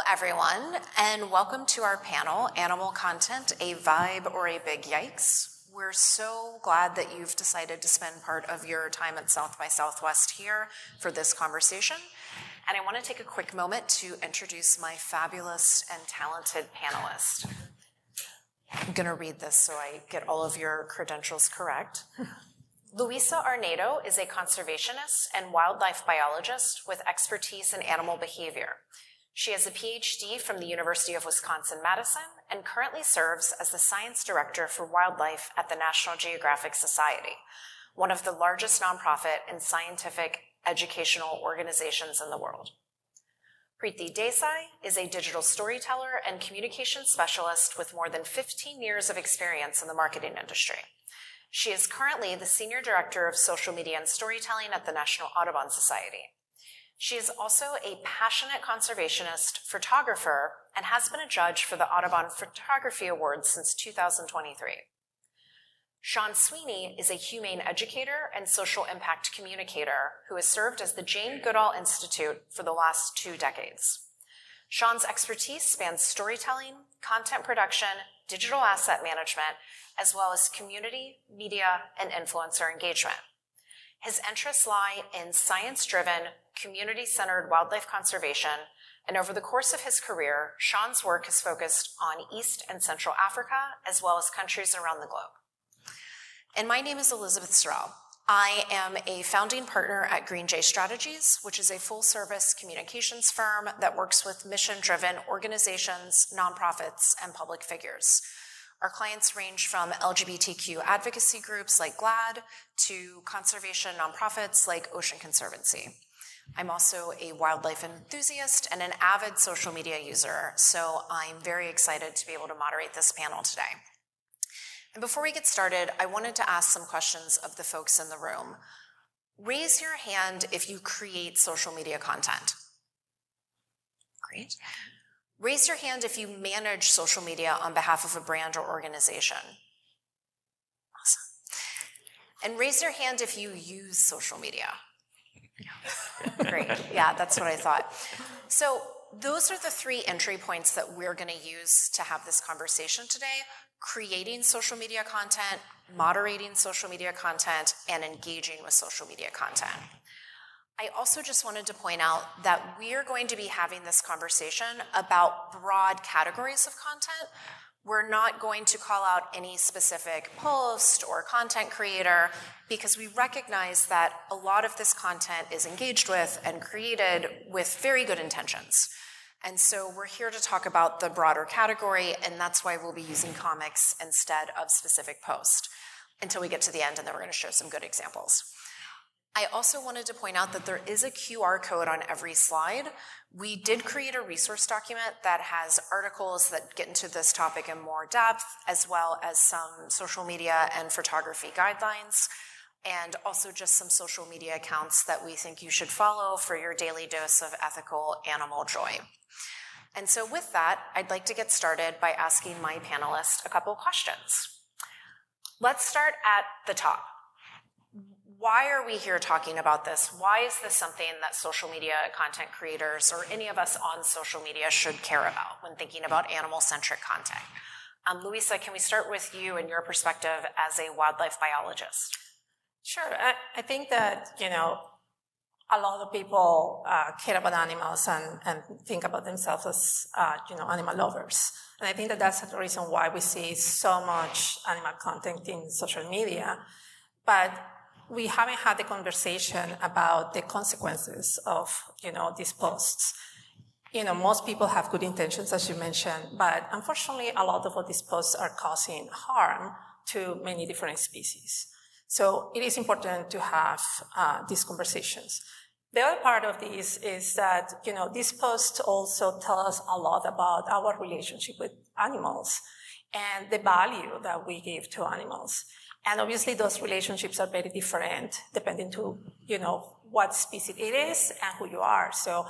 everyone, and welcome to our panel, Animal Content, a Vibe or a Big Yikes. We're so glad that you've decided to spend part of your time at South by Southwest here for this conversation. And I want to take a quick moment to introduce my fabulous and talented panelists. I'm going to read this so I get all of your credentials correct. Luisa Arnedo is a conservationist and wildlife biologist with expertise in animal behavior. She has a PhD from the University of Wisconsin-Madison and currently serves as the science director for wildlife at the National Geographic Society, one of the largest nonprofit and scientific educational organizations in the world. Preeti Desai is a digital storyteller and communication specialist with more than 15 years of experience in the marketing industry. She is currently the Senior Director of Social Media and Storytelling at the National Audubon Society. She is also a passionate conservationist, photographer, and has been a judge for the Audubon Photography Awards since 2023. Sean Sweeney is a humane educator and social impact communicator who has served as the Jane Goodall Institute for the last 2 decades. Sean's expertise spans storytelling, content production, digital asset management, as well as community, media, and influencer engagement. His interests lie in science-driven, community-centered wildlife conservation, and over the course of his career, Sean's work has focused on East and Central Africa, as well as countries around the globe. And my name is Elizabeth Sorrell. I am a founding partner at Green Jay Strategies, which is a full-service communications firm that works with mission-driven organizations, nonprofits, and public figures. Our clients range from LGBTQ advocacy groups like GLAAD to conservation nonprofits like Ocean Conservancy. I'm also a wildlife enthusiast and an avid social media user, so I'm very excited to be able to moderate this panel today. And before we get started, I wanted to ask some questions of the folks in the room. Raise your hand if you create social media content. Great. Raise your hand if you manage social media on behalf of a brand or organization. Awesome. And raise your hand if you use social media. Great. Yeah, that's what I thought. So those are the 3 entry points that we're going to use to have this conversation today: creating social media content, moderating social media content, and engaging with social media content. I also just wanted to point out that we are going to be having this conversation about broad categories of content. We're not going to call out any specific post or content creator because we recognize that a lot of this content is engaged with and created with very good intentions. And so we're here to talk about the broader category, and that's why we'll be using comics instead of specific posts until we get to the end, and then we're going to show some good examples. I also wanted to point out that there is a QR code on every slide. We did create a resource document that has articles that get into this topic in more depth, as well as some social media and photography guidelines, and also just some social media accounts that we think you should follow for your daily dose of ethical animal joy. And so with that, I'd like to get started by asking my panelists a couple of questions. Let's start at the top. Why are we here talking about this? Why is this something that social media content creators or any of us on social media should care about when thinking about animal-centric content? Luisa, can we start with you and your perspective as a wildlife biologist? Sure. I think that, a lot of people care about animals and think about themselves as, animal lovers. And I think that that's the reason why we see so much animal content in social media. But we haven't had the conversation about the consequences of, these posts. Most people have good intentions, as you mentioned, but unfortunately, a lot of these posts are causing harm to many different species. So it is important to have these conversations. The other part of this is that, these posts also tell us a lot about our relationship with animals and the value that we give to animals. And obviously those relationships are very different depending to, what species it is and who you are. So,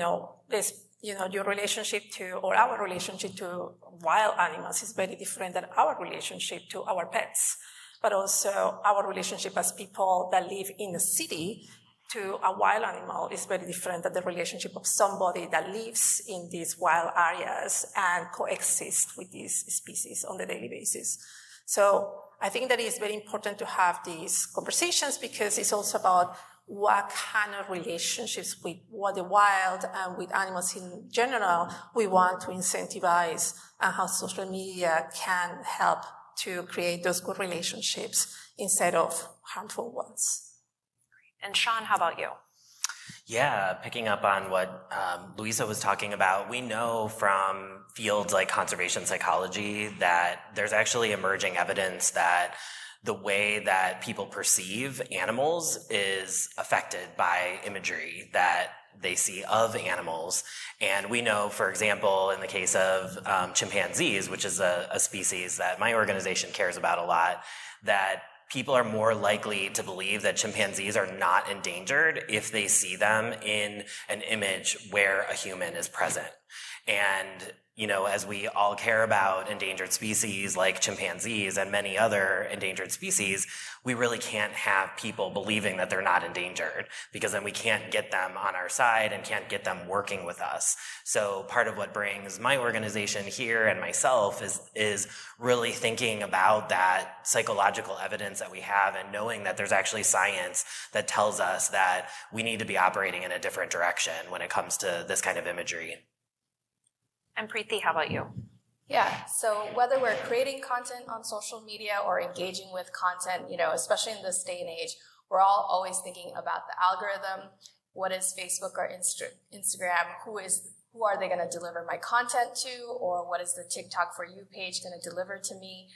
your relationship to, or our relationship to wild animals is very different than our relationship to our pets. But also our relationship as people that live in a city to a wild animal is very different than the relationship of somebody that lives in these wild areas and coexists with these species on a daily basis. So I think that it's very important to have these conversations because it's also about what kind of relationships with what the wild and with animals in general we want to incentivize and how social media can help to create those good relationships instead of harmful ones. And Sean, how about you? Yeah, picking up on what Luisa was talking about, we know from fields like conservation psychology that there's actually emerging evidence that the way that people perceive animals is affected by imagery that they see of animals. And we know, for example, in the case of chimpanzees, which is a species that my organization cares about a lot, that people are more likely to believe that chimpanzees are not endangered if they see them in an image where a human is present. And, as we all care about endangered species like chimpanzees and many other endangered species, we really can't have people believing that they're not endangered because then we can't get them on our side and can't get them working with us. So part of what brings my organization here and myself is really thinking about that psychological evidence that we have and knowing that there's actually science that tells us that we need to be operating in a different direction when it comes to this kind of imagery. And Preeti, how about you? Yeah, so whether we're creating content on social media or engaging with content, especially in this day and age, we're all always thinking about the algorithm. What is Facebook or Instagram? Who are they going to deliver my content to? Or what is the TikTok For You page going to deliver to me?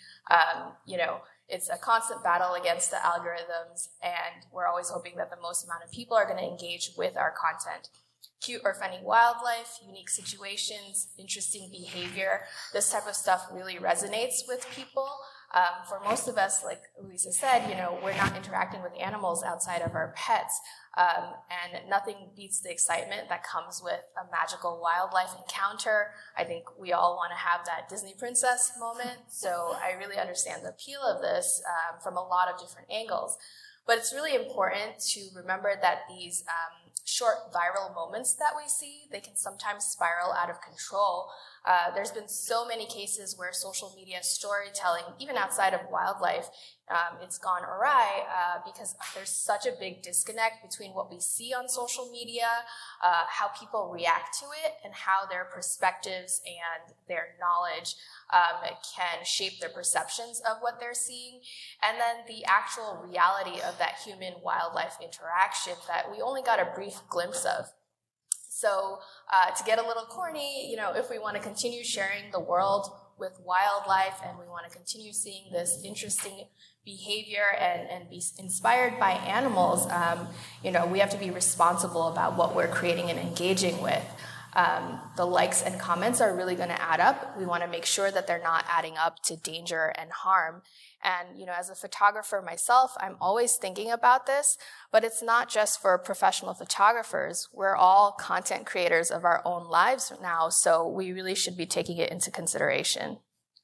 It's a constant battle against the algorithms, and we're always hoping that the most amount of people are going to engage with our content. Cute or funny wildlife, unique situations, interesting behavior. This type of stuff really resonates with people. For most of us, like Luisa said, we're not interacting with animals outside of our pets. And nothing beats the excitement that comes with a magical wildlife encounter. I think we all want to have that Disney princess moment. So I really understand the appeal of this from a lot of different angles. But it's really important to remember that these short viral moments that we see, they can sometimes spiral out of control. There's been so many cases where social media storytelling, even outside of wildlife, it's gone awry because there's such a big disconnect between what we see on social media, how people react to it, and how their perspectives and their knowledge can shape their perceptions of what they're seeing, and then the actual reality of that human-wildlife interaction that we only got a brief glimpse of. So to get a little corny, if we want to continue sharing the world with wildlife and we want to continue seeing this interesting behavior and be inspired by animals, we have to be responsible about what we're creating and engaging with. The likes and comments are really going to add up. We want to make sure that they're not adding up to danger and harm. And, as a photographer myself, I'm always thinking about this, but it's not just for professional photographers. We're all content creators of our own lives now, so we really should be taking it into consideration.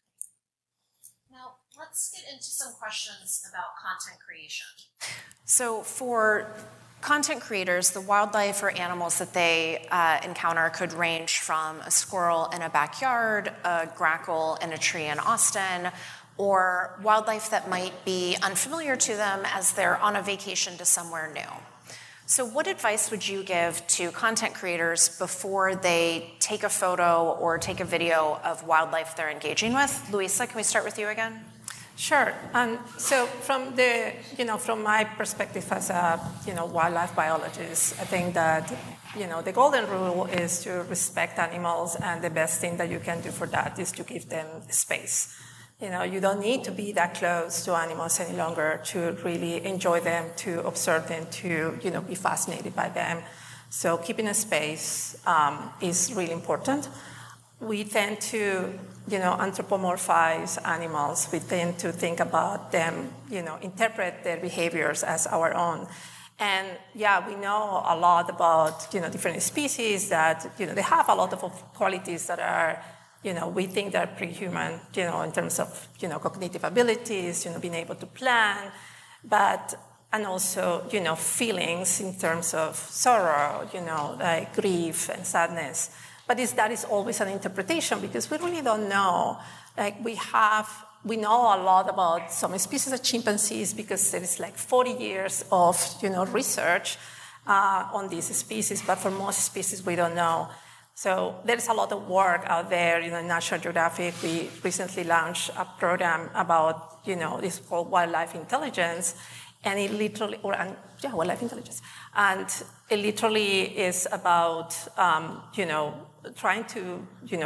Now, let's get into some questions about content creation. So for content creators, the wildlife or animals that they encounter could range from a squirrel in a backyard, a grackle in a tree in Austin, or wildlife that might be unfamiliar to them as they're on a vacation to somewhere new. So what advice would you give to content creators before they take a photo or take a video of wildlife they're engaging with? Luisa, can we start with you again? Sure. So from my perspective as a, wildlife biologist, I think that, the golden rule is to respect animals, and the best thing that you can do for that is to give them space. You don't need to be that close to animals any longer to really enjoy them, to observe them, to, be fascinated by them. So keeping a space is really important. We tend to, anthropomorphize animals. We tend to think about them, interpret their behaviors as our own. And yeah, we know a lot about, different species that, they have a lot of qualities that are, we think they're pre-human, in terms of, cognitive abilities, being able to plan. But and also, feelings in terms of sorrow, like grief and sadness. But that is always an interpretation because we really don't know. Like we know a lot about some species of chimpanzees because there is like 40 years of, research on these species, but for most species we don't know. So there's a lot of work out there. In National Geographic, we recently launched a program about, this called wildlife intelligence, and it literally, wildlife intelligence, and it literally is about, trying to,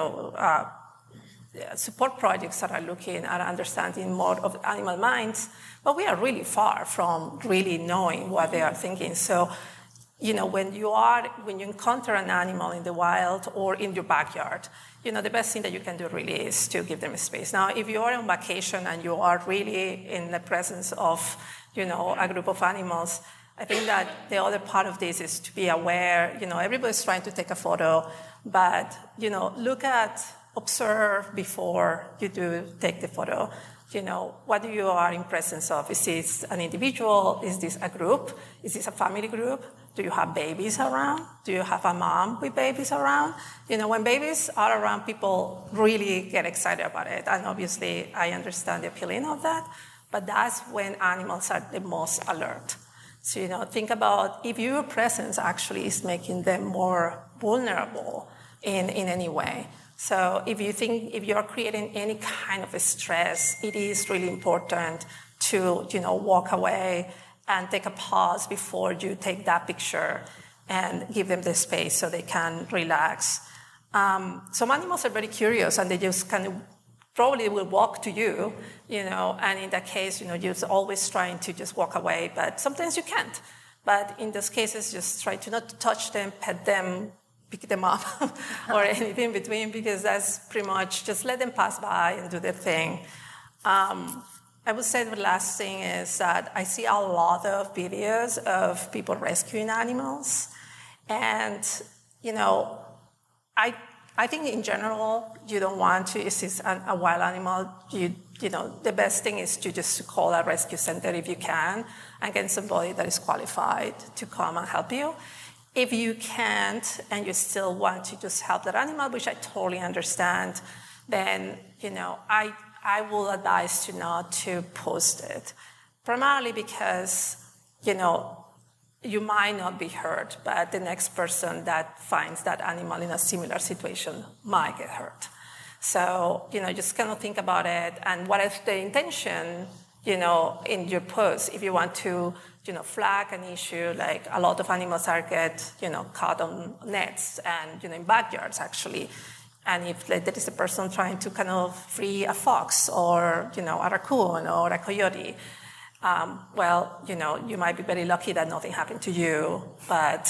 support projects that are looking at understanding more of animal minds, but we are really far from really knowing what they are thinking. So, when you encounter an animal in the wild or in your backyard, the best thing that you can do really is to give them space. Now, if you are on vacation and you are really in the presence of, a group of animals, I think that the other part of this is to be aware, everybody's trying to take a photo, but, observe before you do take the photo. What you are in presence of? Is this an individual? Is this a group? Is this a family group? Do you have babies around? Do you have a mom with babies around? When babies are around, people really get excited about it. And obviously, I understand the appealing of that. But that's when animals are the most alert. So, think about if your presence actually is making them more vulnerable in any way. So if you are creating any kind of stress, it is really important to, walk away and take a pause before you take that picture and give them the space so they can relax. Some animals are very curious and they just kind of probably will walk to you, and in that case, you're always trying to just walk away, but sometimes you can't. But in those cases, just try to not touch them, pet them, pick them up or anything in between, because that's pretty much just let them pass by and do their thing. I would say the last thing is that I see a lot of videos of people rescuing animals. And, I think in general, you don't want to assist a wild animal. The best thing is to just call a rescue center if you can and get somebody that is qualified to come and help you. If you can't and you still want to just help that animal, which I totally understand, then, I will advise you not to post it. Primarily because, you might not be hurt, but the next person that finds that animal in a similar situation might get hurt. So, just kind of think about it and what is the intention, in your post. If you want to, flag an issue, like a lot of animals are get, caught on nets and, in backyards actually. And if there is a person trying to kind of free a fox or, a raccoon or a coyote, you might be very lucky that nothing happened to you, but,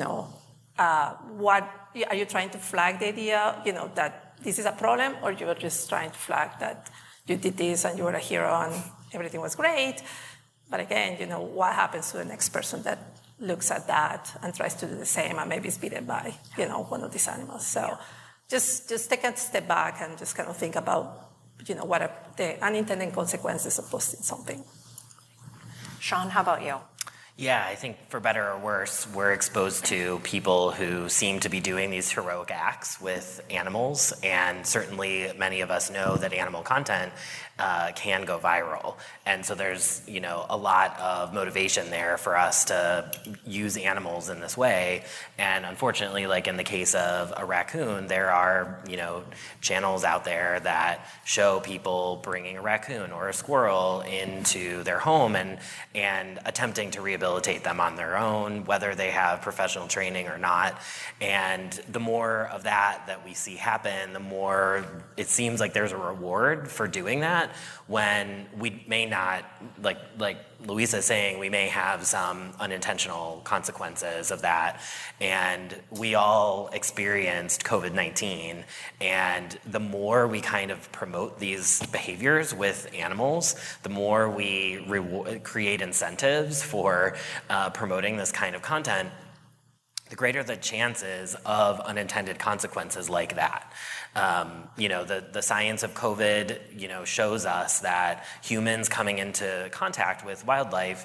what are you trying to flag the idea, that this is a problem, or you're just trying to flag that you did this and you were a hero and everything was great? But again, what happens to the next person that looks at that and tries to do the same and maybe is beaten by, one of these animals? So just take a step back and just kind of think about, what are the unintended consequences of posting something. Sean, how about you? Yeah, I think for better or worse, we're exposed to people who seem to be doing these heroic acts with animals, and certainly many of us know that animal content can go viral. And so there's, a lot of motivation there for us to use animals in this way. And unfortunately, like in the case of a raccoon, there are, channels out there that show people bringing a raccoon or a squirrel into their home and attempting to rehabilitate them on their own, whether they have professional training or not. And the more of that we see happen, the more it seems like there's a reward for doing that, when we may not, like Luisa is saying, we may have some unintentional consequences of that. And we all experienced COVID-19. And the more we kind of promote these behaviors with animals, the more we create incentives for promoting this kind of content, the greater the chances of unintended consequences like that. The science of COVID, shows us that humans coming into contact with wildlife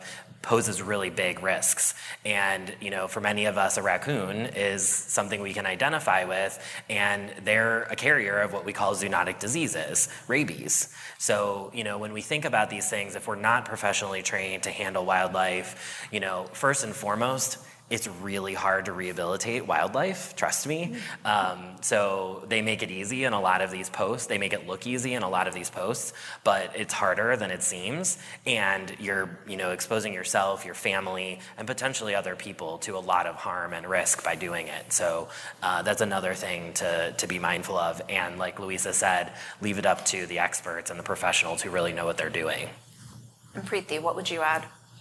poses really big risks. And, for many of us, a raccoon is something we can identify with, and they're a carrier of what we call zoonotic diseases, rabies. So, when we think about these things, if we're not professionally trained to handle wildlife, first and foremost, it's really hard to rehabilitate wildlife, trust me. So they make it easy in a lot of these posts. They make it look easy in a lot of these posts, but it's harder than it seems. And you're, exposing yourself, your family, and potentially other people to a lot of harm and risk by doing it. So that's another thing to be mindful of. And like Louisa said, leave it up to the experts and the professionals who really know what they're doing. And Preeti, what would you add?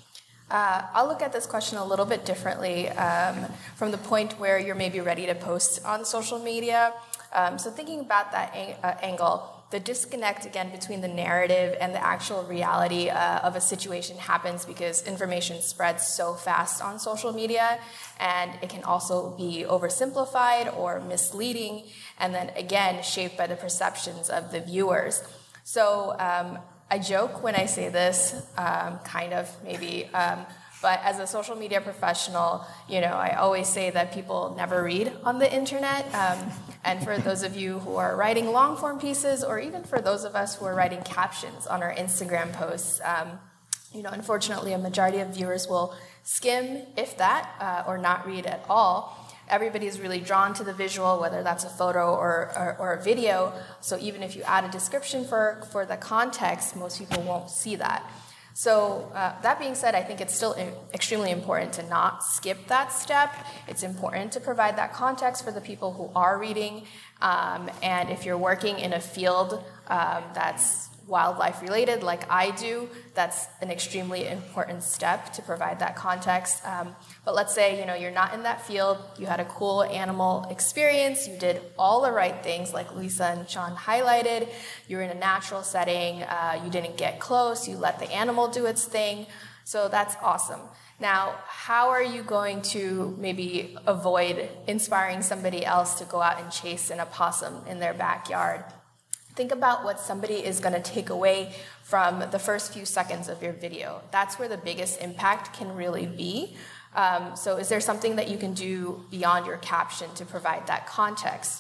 I'll look at this question a little bit differently from the point where you're maybe ready to post on social media. So thinking about that angle, the disconnect again between the narrative and the actual reality of a situation happens because information spreads so fast on social media, and it can also be oversimplified or misleading, and then again shaped by the perceptions of the viewers. So I joke when I say this, kind of maybe, but as a social media professional, I always say that people never read on the internet. And for those of you who are writing long form pieces, or even for those of us who are writing captions on our Instagram posts, unfortunately, a majority of viewers will skim, if that, or not read at all. Everybody is really drawn to the visual, whether that's a photo or a video. So even if you add a description for the context, most people won't see that. So that being said, I think it's still extremely important to not skip that step. It's important to provide that context for the people who are reading. And if you're working in a field that's wildlife related like I do, that's an extremely important step to provide that context. But let's say you're not in that field, you had a cool animal experience, you did all the right things like Lisa and Sean highlighted, you were in a natural setting, you didn't get close, you let the animal do its thing, so that's awesome. Now, how are you going to maybe avoid inspiring somebody else to go out and chase an opossum in their backyard? Think about what somebody is going to take away from the first few seconds of your video. That's where the biggest impact can really be. So is there something that you can do beyond your caption to provide that context?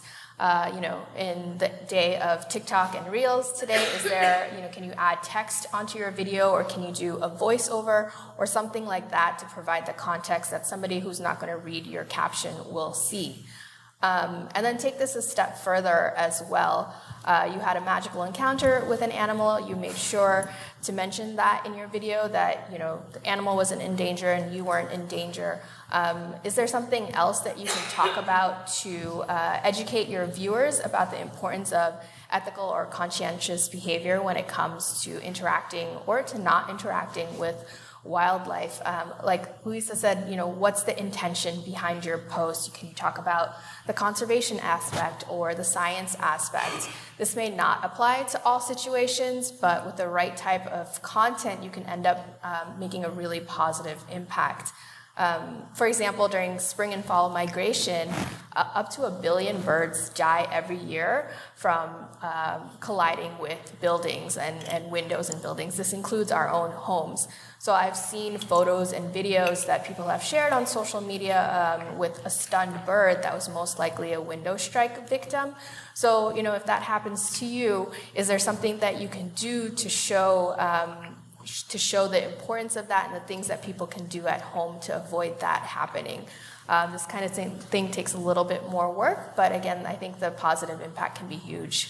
In the day of TikTok and Reels today, is there, can you add text onto your video, or can you do a voiceover or something like that to provide the context that somebody who's not going to read your caption will see? And then take this a step further as well. You had a magical encounter with an animal. You made sure to mention that in your video, that the animal wasn't in danger and you weren't in danger. Is there something else that you can talk about to educate your viewers about the importance of ethical or conscientious behavior when it comes to interacting or to not interacting with wildlife? Like Louisa said, what's the intention behind your post? Can you talk about the conservation aspect or the science aspect? This may not apply to all situations, but with the right type of content, you can end up making a really positive impact. For example, during spring and fall migration, up to 1 billion birds die every year from colliding with buildings and windows in buildings. This includes our own homes. So I've seen photos and videos that people have shared on social media with a stunned bird that was most likely a window strike victim. So, if that happens to you, is there something that you can do to show the importance of that and the things that people can do at home to avoid that happening? This kind of thing takes a little bit more work, but again, I think the positive impact can be huge.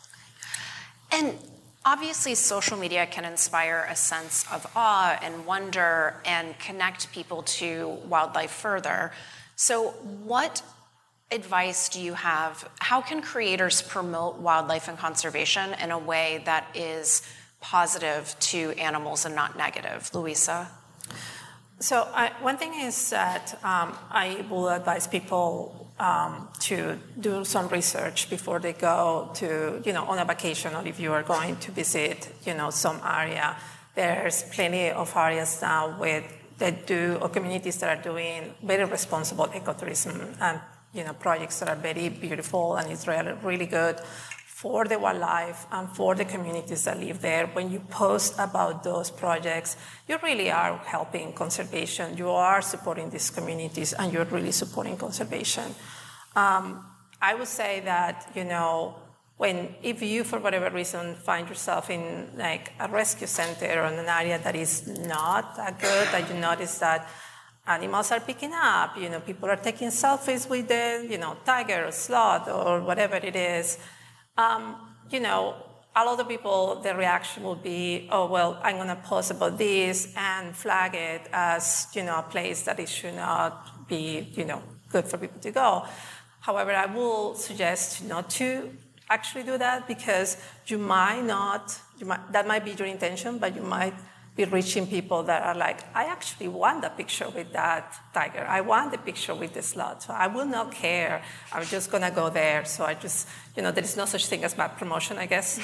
And obviously, social media can inspire a sense of awe and wonder and connect people to wildlife further. So what advice do you have? How can creators promote wildlife and conservation in a way that is positive to animals and not negative? Louisa? So one thing is that I will advise people to do some research before they go to, on a vacation, or if you are going to visit, some area. There's plenty of areas now or communities that are doing very responsible ecotourism and, projects that are very beautiful, and it's really good for the wildlife and for the communities that live there. When you post about those projects, you really are helping conservation. You are supporting these communities, and you're really supporting conservation. I would say that, if you, for whatever reason, find yourself in like a rescue center or in an area that is not that good, that you notice that animals are picking up, people are taking selfies with the, tiger or sloth or whatever it is, a lot of people, the reaction will be, oh, well, I'm going to post about this and flag it as, a place that it should not be, good for people to go. However, I will suggest not to actually do that, because that might be your intention, but you might be reaching people that are like, I actually want a picture with that tiger. I want a picture with the sloth. So I will not care. I'm just going to go there. So I just, there is no such thing as bad promotion, I guess.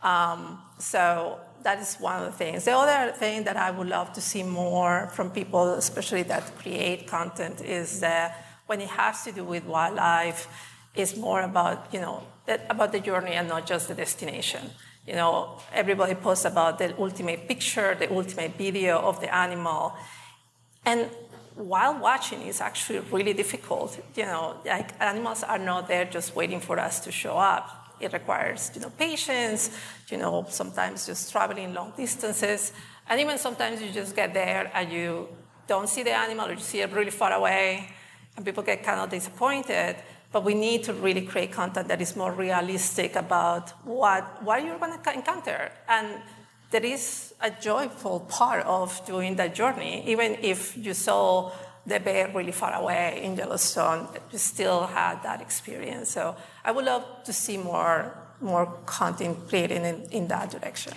So that is one of the things. The other thing that I would love to see more from people, especially that create content, is that when it has to do with wildlife, it's more about, about the journey and not just the destination. Everybody posts about the ultimate picture, the ultimate video of the animal. And while watching is actually really difficult. Like animals are not there just waiting for us to show up. It requires, patience, sometimes just traveling long distances. And even sometimes you just get there and you don't see the animal, or you see it really far away, and people get kind of disappointed. But we need to really create content that is more realistic about what you're going to encounter. And there is a joyful part of doing that journey. Even if you saw the bear really far away in Yellowstone, you still had that experience. So I would love to see more content created in that direction.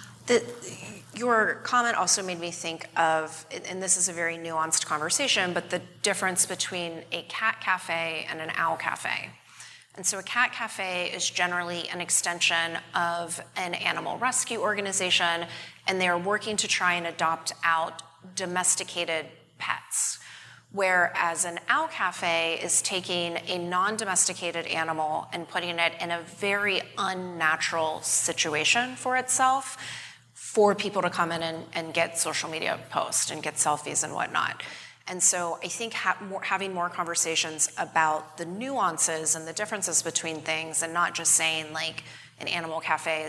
Your comment also made me think of, and this is a very nuanced conversation, but the difference between a cat cafe and an owl cafe. And so a cat cafe is generally an extension of an animal rescue organization, and they're working to try and adopt out domesticated pets. Whereas an owl cafe is taking a non-domesticated animal and putting it in a very unnatural situation for itself, for people to come in and get social media posts and get selfies and whatnot. And so I think having more conversations about the nuances and the differences between things, and not just saying like an animal cafe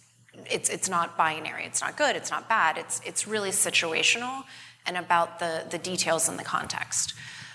it's not binary, it's not good, it's not bad, it's really situational and about the details and the context.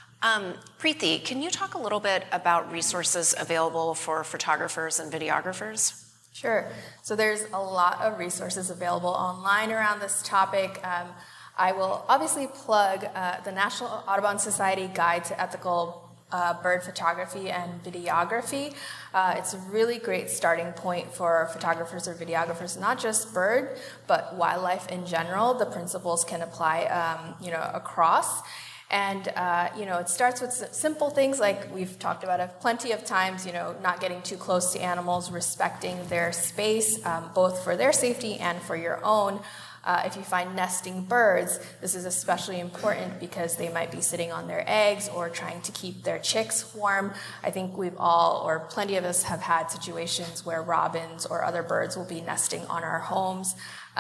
Preeti, can you talk a little bit about resources available for photographers and videographers? Sure. So there's a lot of resources available online around this topic. I will obviously plug the National Audubon Society Guide to Ethical Bird Photography and Videography. It's a really great starting point for photographers or videographers, not just bird, but wildlife in general. The principles can apply, across. And, it starts with simple things like we've talked about plenty of times, not getting too close to animals, respecting their space, both for their safety and for your own. If you find nesting birds, this is especially important because they might be sitting on their eggs or trying to keep their chicks warm. I think we've all, or plenty of us, have had situations where robins or other birds will be nesting on our homes.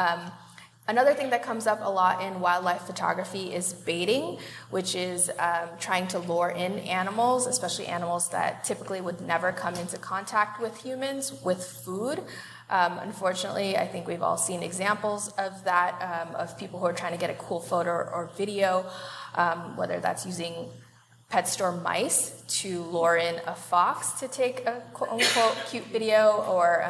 Another thing that comes up a lot in wildlife photography is baiting, which is trying to lure in animals, especially animals that typically would never come into contact with humans, with food. Unfortunately, I think we've all seen examples of that, of people who are trying to get a cool photo or video, whether that's using pet store mice to lure in a fox to take a quote-unquote cute video, or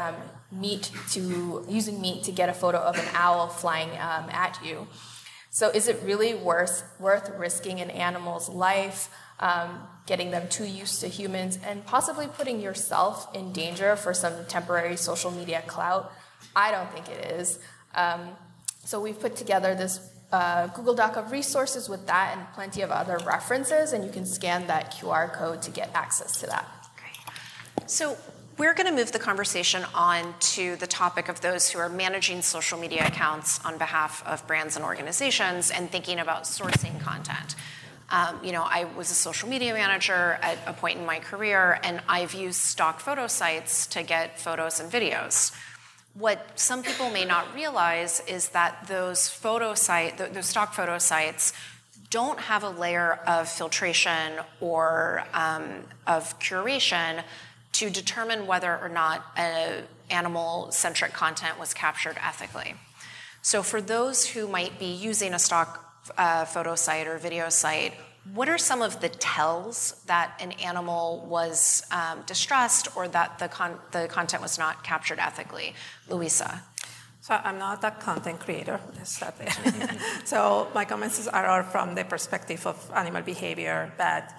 using meat to get a photo of an owl flying at you. So is it really worth risking an animal's life, getting them too used to humans, and possibly putting yourself in danger for some temporary social media clout? I don't think it is. So we've put together this Google Doc of resources with that and plenty of other references, and you can scan that QR code to get access to that. Great. So we're going to move the conversation on to the topic of those who are managing social media accounts on behalf of brands and organizations and thinking about sourcing content. I was a social media manager at a point in my career, and I've used stock photo sites to get photos and videos. What some people may not realize is that those stock photo sites don't have a layer of filtration or of curation to determine whether or not animal-centric content was captured ethically. So for those who might be using a stock photo site or video site, what are some of the tells that an animal was distressed or that the content was not captured ethically? Louisa. So I'm not a content creator, let's start there. So my comments are from the perspective of animal behavior, that,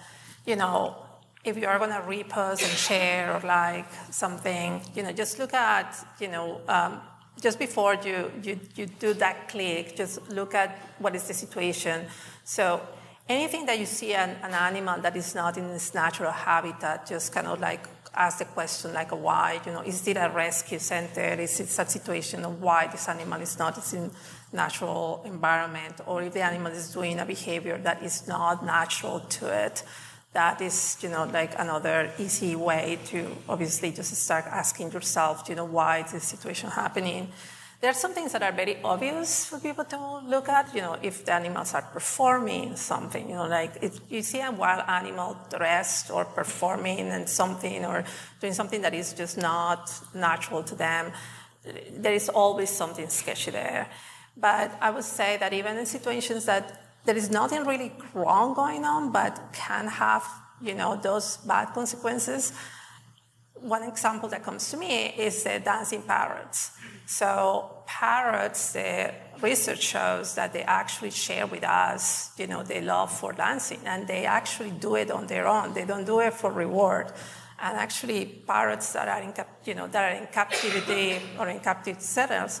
if you are going to repost and share or like something, just look at, just before you do that click, just look at what is the situation. So anything that you see an animal that is not in its natural habitat, just kind of like ask the question like why, is it a rescue center? Is it a situation of why this animal is not in natural environment? Or if the animal is doing a behavior that is not natural to it, that is, like another easy way to obviously just start asking yourself, why is this situation happening? There are some things that are very obvious for people to look at, if the animals are performing something, like if you see a wild animal dressed or performing and something or doing something that is just not natural to them, there is always something sketchy there. But I would say that even in situations that there is nothing really wrong going on, but can have, those bad consequences. One example that comes to me is the dancing parrots. So parrots, the research shows that they actually share with us, their love for dancing, and they actually do it on their own. They don't do it for reward. And actually, parrots that are in captivity or in captive settings,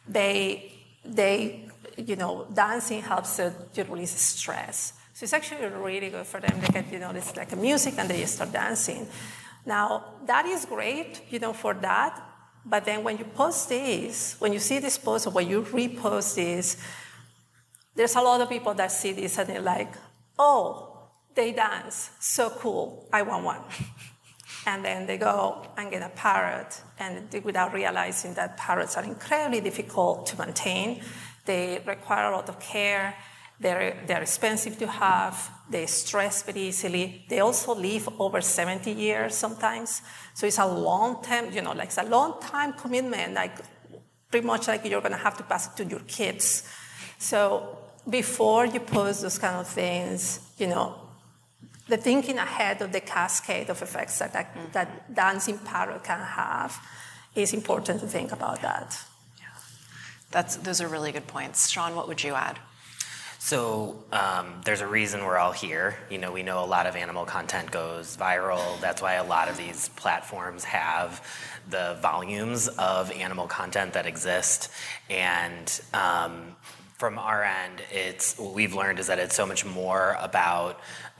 dancing helps to release stress. So it's actually really good for them. They get, it's like a music and they start dancing. Now, that is great, for that. But then when you post this, when you see this post or when you repost this, there's a lot of people that see this and they're like, oh, they dance. So cool. I want one. And then they go and get a parrot, and without realizing that parrots are incredibly difficult to maintain. They require a lot of care. They're expensive to have. They stress very easily. They also live over 70 years sometimes. So it's a long time, it's a long time commitment, like pretty much like you're going to have to pass it to your kids. So before you post those kind of things, the thinking ahead of the cascade of effects that dancing parrot can have is important to think about that. Yeah. Those are really good points. Sean, what would you add? So there's a reason we're all here. We know a lot of animal content goes viral. That's why a lot of these platforms have the volumes of animal content that exist. And from our end, what we've learned is that it's so much more about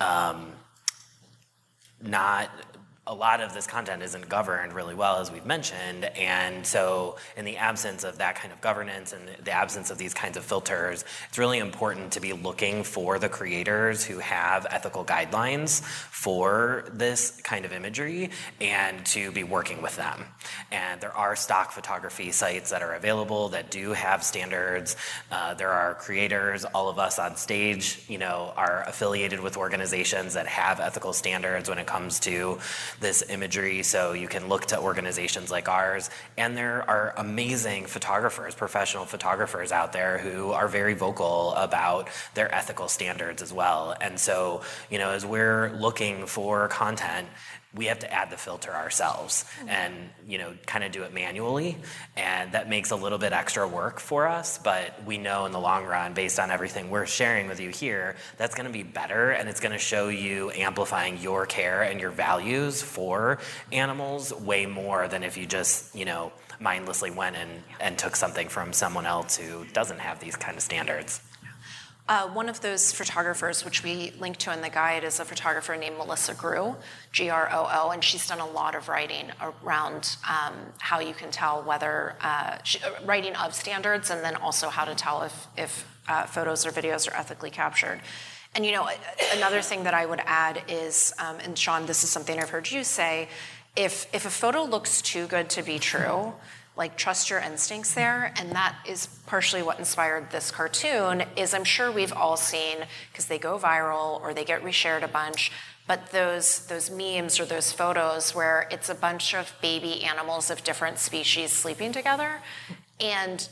a lot of this content isn't governed really well, as we've mentioned, and so in the absence of that kind of governance and the absence of these kinds of filters, it's really important to be looking for the creators who have ethical guidelines for this kind of imagery and to be working with them. And there are stock photography sites that are available that do have standards. There are creators, all of us on stage, are affiliated with organizations that have ethical standards when it comes to this imagery, so you can look to organizations like ours. And there are amazing photographers, professional photographers out there who are very vocal about their ethical standards as well. And so, as we're looking for content, we have to add the filter ourselves and, kind of do it manually. And that makes a little bit extra work for us, but we know in the long run, based on everything we're sharing with you here, that's going to be better, and it's going to show you amplifying your care and your values for animals way more than if you just, mindlessly went and took something from someone else who doesn't have these kind of standards. One of those photographers, which we link to in the guide, is a photographer named Melissa Groo, Groo, and she's done a lot of writing around how you can tell whether, writing of standards, and then also how to tell if photos or videos are ethically captured. And another thing that I would add is, and Sean, this is something I've heard you say, if a photo looks too good to be true, like trust your instincts there, and that is partially what inspired this cartoon, is I'm sure we've all seen, because they go viral or they get reshared a bunch, but those memes or those photos where it's a bunch of baby animals of different species sleeping together, and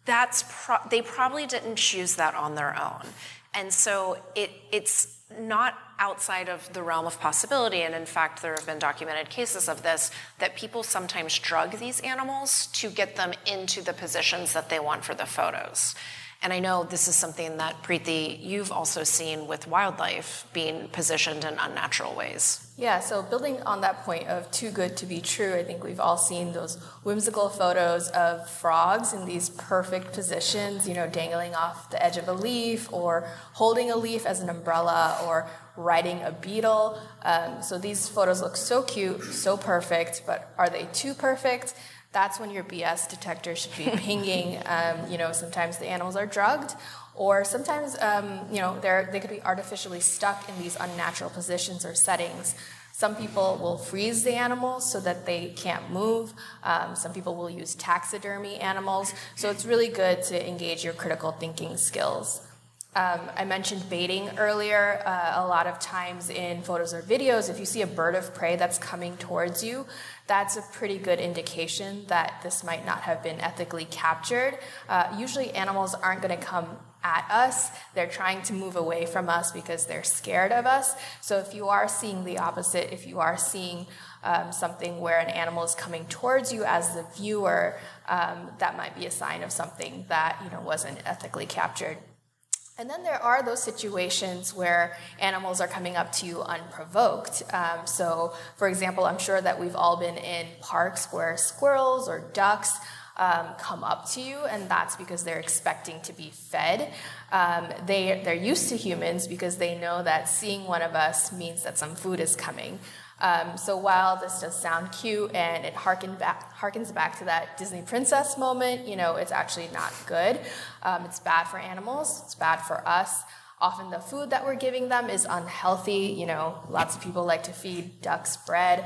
they probably didn't choose that on their own. And so it's not outside of the realm of possibility, and in fact there have been documented cases of this, that people sometimes drug these animals to get them into the positions that they want for the photos. And I know this is something that, Preeti, you've also seen with wildlife being positioned in unnatural ways. Yeah, so building on that point of too good to be true, I think we've all seen those whimsical photos of frogs in these perfect positions, dangling off the edge of a leaf or holding a leaf as an umbrella or riding a beetle. So these photos look so cute, so perfect, but are they too perfect? That's when your BS detector should be pinging. Sometimes the animals are drugged, or sometimes, they could be artificially stuck in these unnatural positions or settings. Some people will freeze the animals so that they can't move. Some people will use taxidermy animals. So it's really good to engage your critical thinking skills. I mentioned baiting earlier. A lot of times in photos or videos, if you see a bird of prey that's coming towards you, that's a pretty good indication that this might not have been ethically captured. Usually animals aren't going to come at us. They're trying to move away from us because they're scared of us. So if you are seeing the opposite, if you are seeing something where an animal is coming towards you as the viewer, that might be a sign of something that wasn't ethically captured. And then there are those situations where animals are coming up to you unprovoked. So, for example, I'm sure that we've all been in parks where squirrels or ducks come up to you, and that's because they're expecting to be fed. They're used to humans because they know that seeing one of us means that some food is coming. So while this does sound cute and it harkens back to that Disney princess moment, it's actually not good. It's bad for animals. It's bad for us. Often the food that we're giving them is unhealthy. Lots of people like to feed ducks bread.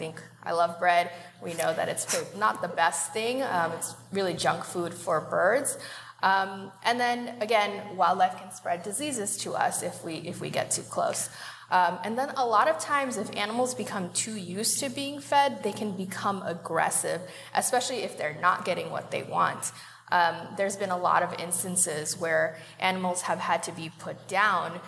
I love bread. We know that it's not the best thing. It's really junk food for birds. And then again, wildlife can spread diseases to us if we get too close. And then a lot of times if animals become too used to being fed, they can become aggressive, especially if they're not getting what they want. There's been a lot of instances where animals have had to be put down.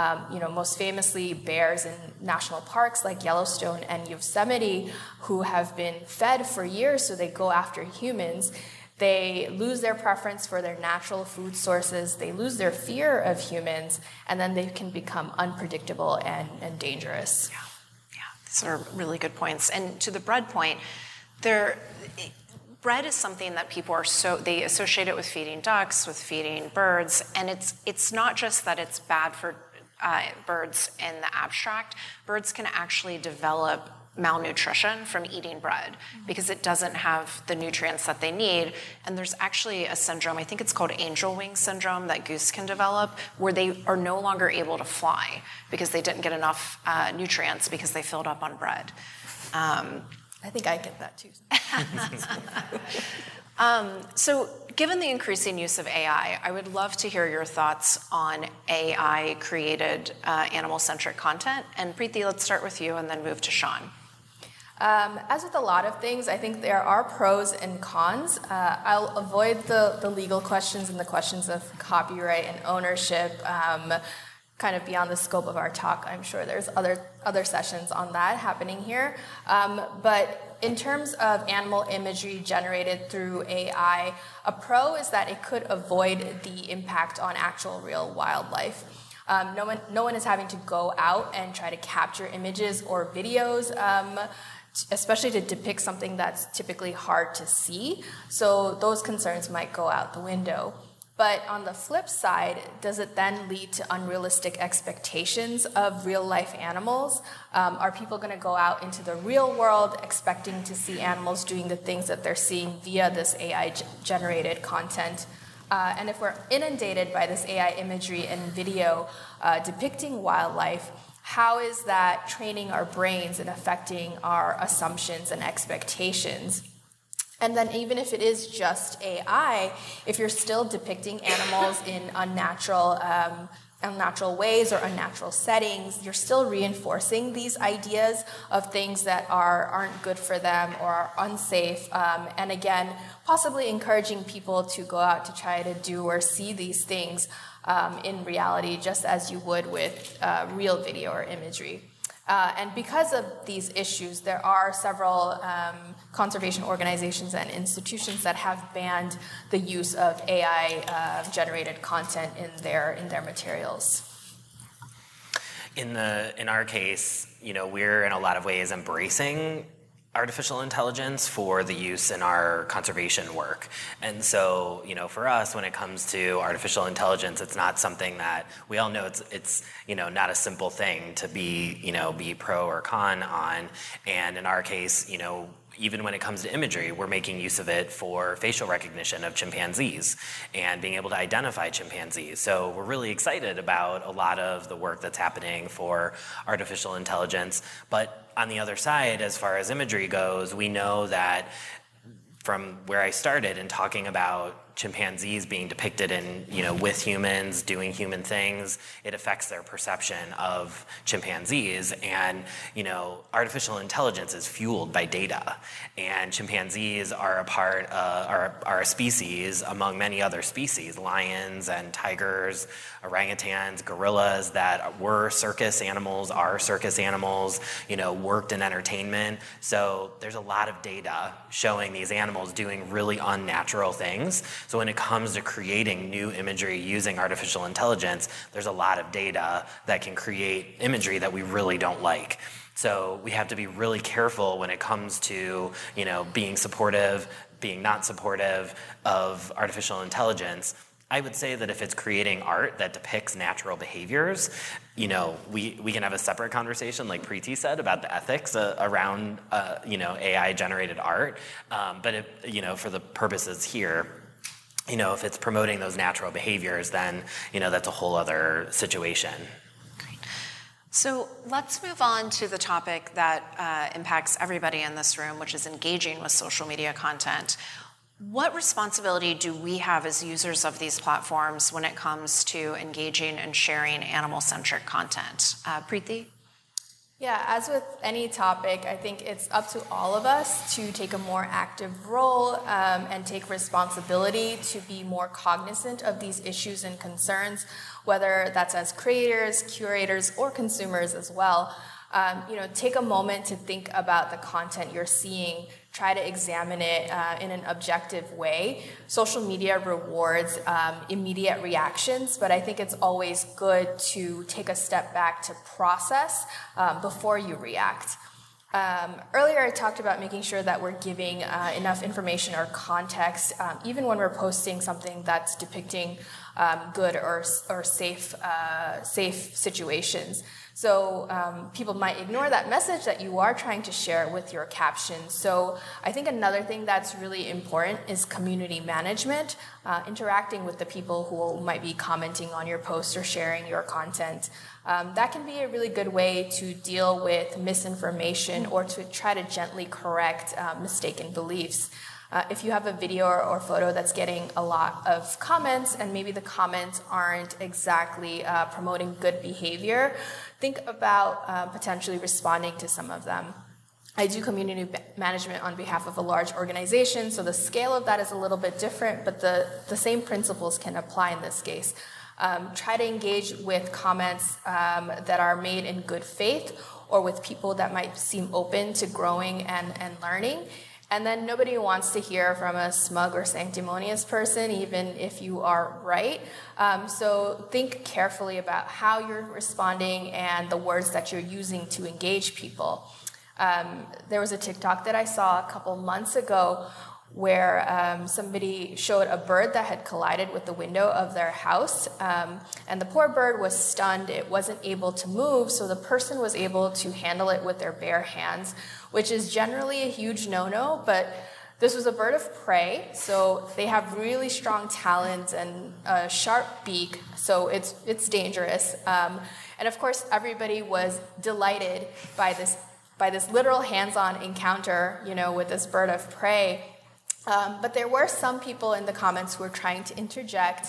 Most famously bears in national parks like Yellowstone and Yosemite, who have been fed for years, so they go after humans. They lose their preference for their natural food sources, they lose their fear of humans, and then they can become unpredictable and dangerous. Yeah, these are really good points. And to the bread point, bread is something that people they associate it with feeding ducks, with feeding birds, and it's not just that it's bad for birds in the abstract. Birds can actually develop malnutrition from eating bread because it doesn't have the nutrients that they need. And there's actually a syndrome, I think it's called angel wing syndrome, that goose can develop, where they are no longer able to fly because they didn't get enough nutrients because they filled up on bread. I think I get that too. So given the increasing use of AI, I would love to hear your thoughts on AI-created animal-centric content. And Preeti, let's start with you and then move to Sean. As with a lot of things, I think there are pros and cons. I'll avoid the legal questions and the questions of copyright and ownership, kind of beyond the scope of our talk. I'm sure there's other sessions on that happening here. But in terms of animal imagery generated through AI, a pro is that it could avoid the impact on actual real wildlife. No one is having to go out and try to capture images or videos, especially to depict something that's typically hard to see. So those concerns might go out the window. But on the flip side, does it then lead to unrealistic expectations of real-life animals? Are people going to go out into the real world expecting to see animals doing the things that they're seeing via this AI-generated content? And if we're inundated by this AI imagery and video depicting wildlife, how is that training our brains and affecting our assumptions and expectations? And then even if it is just AI, if you're still depicting animals in unnatural ways or unnatural settings, you're still reinforcing these ideas of things that aren't good for them or are unsafe. And again, possibly encouraging people to go out to try to do or see these things in reality, just as you would with real video or imagery. And because of these issues, there are several conservation organizations and institutions that have banned the use of AI-generated content in their materials. In our case, we're in a lot of ways embracing artificial intelligence for the use in our conservation work. And so, for us, when it comes to artificial intelligence, it's not something that we all know it's not a simple thing to be pro or con on. And in our case, even when it comes to imagery, we're making use of it for facial recognition of chimpanzees and being able to identify chimpanzees. So we're really excited about a lot of the work that's happening for artificial intelligence. But on the other side, as far as imagery goes, we know that from where I started in talking about chimpanzees being depicted in, with humans, doing human things, it affects their perception of chimpanzees. And, artificial intelligence is fueled by data. And chimpanzees are are a species among many other species, lions and tigers, orangutans, gorillas that were circus animals, are circus animals, worked in entertainment. So there's a lot of data showing these animals doing really unnatural things. So when it comes to creating new imagery using artificial intelligence, there's a lot of data that can create imagery that we really don't like. So we have to be really careful when it comes to, being supportive, being not supportive of artificial intelligence. I would say that if it's creating art that depicts natural behaviors, we can have a separate conversation, like Preeti said, about the ethics around, AI-generated art. But for the purposes here, if it's promoting those natural behaviors, then, that's a whole other situation. Great. So let's move on to the topic that impacts everybody in this room, which is engaging with social media content. What responsibility do we have as users of these platforms when it comes to engaging and sharing animal-centric content? Preeti? Yeah, as with any topic, I think it's up to all of us to take a more active role and take responsibility to be more cognizant of these issues and concerns, whether that's as creators, curators, or consumers as well. Take a moment to think about the content you're seeing. Try to examine it in an objective way. Social media rewards immediate reactions, but I think it's always good to take a step back to process before you react. Earlier, I talked about making sure that we're giving enough information or context, even when we're posting something that's depicting good or safe situations. So people might ignore that message that you are trying to share with your caption. So I think another thing that's really important is community management, interacting with the people who might be commenting on your post or sharing your content. That can be a really good way to deal with misinformation or to try to gently correct mistaken beliefs. If you have a video or photo that's getting a lot of comments and maybe the comments aren't exactly promoting good behavior, think about potentially responding to some of them. I do community management on behalf of a large organization, so the scale of that is a little bit different, but the same principles can apply in this case. Try to engage with comments that are made in good faith or with people that might seem open to growing and learning. And then nobody wants to hear from a smug or sanctimonious person, even if you are right. So think carefully about how you're responding and the words that you're using to engage people. There was a TikTok that I saw a couple months ago where somebody showed a bird that had collided with the window of their house, and the poor bird was stunned. It wasn't able to move, so the person was able to handle it with their bare hands, which is generally a huge no-no, but This was a bird of prey, so they have really strong talons and a sharp beak, so it's dangerous. And of course, everybody was delighted by this literal hands-on encounter, with this bird of prey. But there were some people in the comments who were trying to interject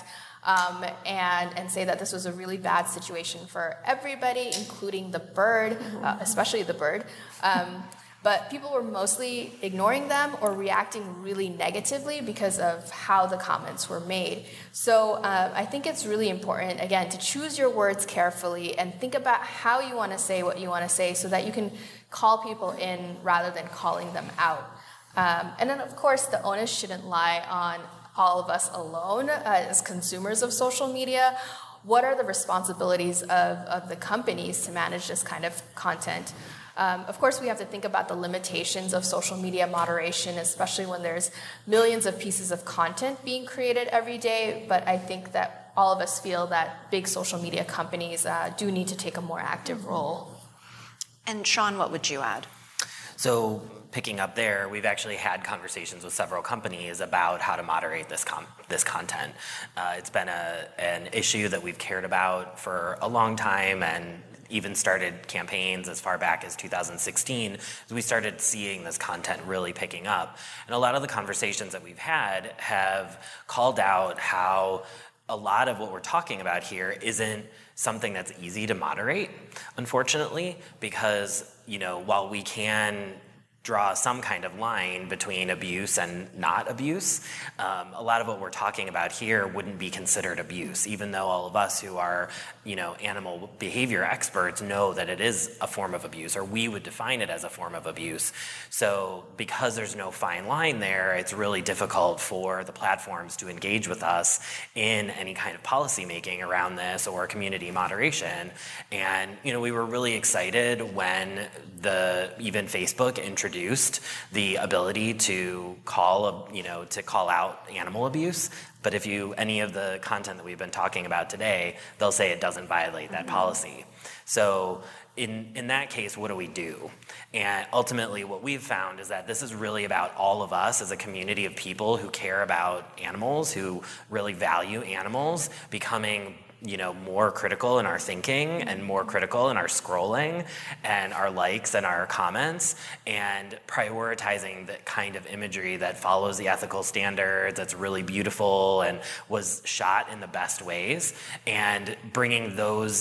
and say that this was a really bad situation for everybody, including the bird, especially the bird. But people were mostly ignoring them or reacting really negatively because of how the comments were made. So I think it's really important, again, to choose your words carefully and think about how you want to say what you want to say so that you can call people in rather than calling them out. And then, of course, the onus shouldn't lie on all of us alone as consumers of social media. What are the responsibilities of the companies to manage this kind of content? Of course, we have to think about the limitations of social media moderation, especially when there's millions of pieces of content being created every day. But I think that all of us feel that big social media companies do need to take a more active role. And Sean, what would you add? So picking up there, we've actually had conversations with several companies about how to moderate this content. It's been an issue that we've cared about for a long time, and even started campaigns as far back as 2016, as we started seeing this content really picking up. And a lot of the conversations that we've had have called out how a lot of what we're talking about here isn't something that's easy to moderate, unfortunately, because, while we can draw some kind of line between abuse and not abuse, a lot of what we're talking about here wouldn't be considered abuse, even though all of us who are, animal behavior experts know that it is a form of abuse, or we would define it as a form of abuse. So because there's no fine line there, it's really difficult for the platforms to engage with us in any kind of policy making around this or community moderation. And, we were really excited when even Facebook introduced the ability to call out animal abuse. But if any of the content that we've been talking about today, they'll say it doesn't violate that policy. So in that case, what do we do? And ultimately, what we've found is that this is really about all of us as a community of people who care about animals, who really value animals, becoming more critical in our thinking and more critical in our scrolling and our likes and our comments, and prioritizing the kind of imagery that follows the ethical standards, that's really beautiful and was shot in the best ways, and bringing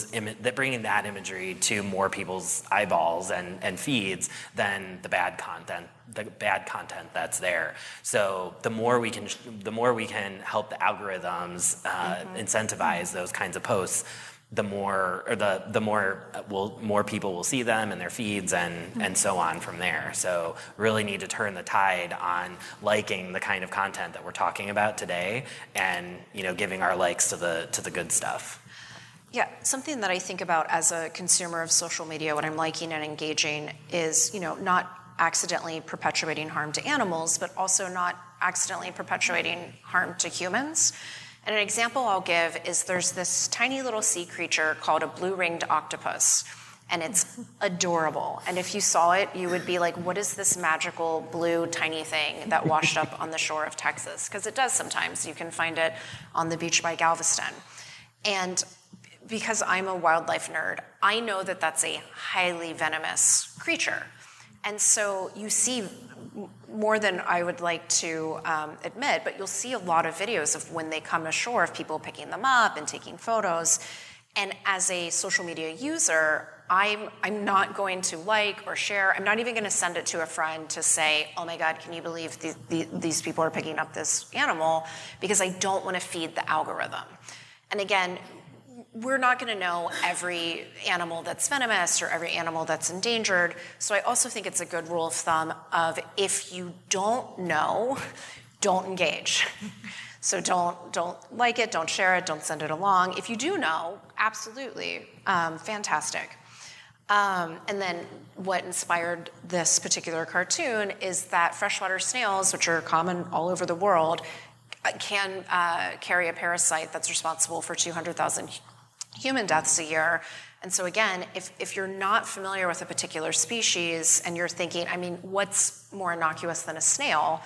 that imagery to more people's eyeballs and feeds than the bad content that's there. So the more we can help the algorithms incentivize those kinds of posts, the more people will see them in their feeds and so on from there. So really need to turn the tide on liking the kind of content that we're talking about today, and giving our likes to the good stuff. Yeah, something that I think about as a consumer of social media, what I'm liking and engaging is, not accidentally perpetuating harm to animals, but also not accidentally perpetuating harm to humans. And an example I'll give is there's this tiny little sea creature called a blue-ringed octopus, and it's adorable. And if you saw it, you would be like, what is this magical blue tiny thing that washed up on the shore of Texas? Because it does sometimes. You can find it on the beach by Galveston. And because I'm a wildlife nerd, I know that that's a highly venomous creature. And so you see more than I would like to admit, but you'll see a lot of videos of when they come ashore of people picking them up and taking photos. And as a social media user, I'm not going to like or share. I'm not even going to send it to a friend to say, oh my God, can you believe these people are picking up this animal? Because I don't want to feed the algorithm. And again, we're not going to know every animal that's venomous or every animal that's endangered. So I also think it's a good rule of thumb of if you don't know, don't engage. So don't like it, don't share it, don't send it along. If you do know, absolutely, fantastic. And then what inspired this particular cartoon is that freshwater snails, which are common all over the world, can carry a parasite that's responsible for 200,000 human deaths a year. And so again, if you're not familiar with a particular species and you're thinking, what's more innocuous than a snail?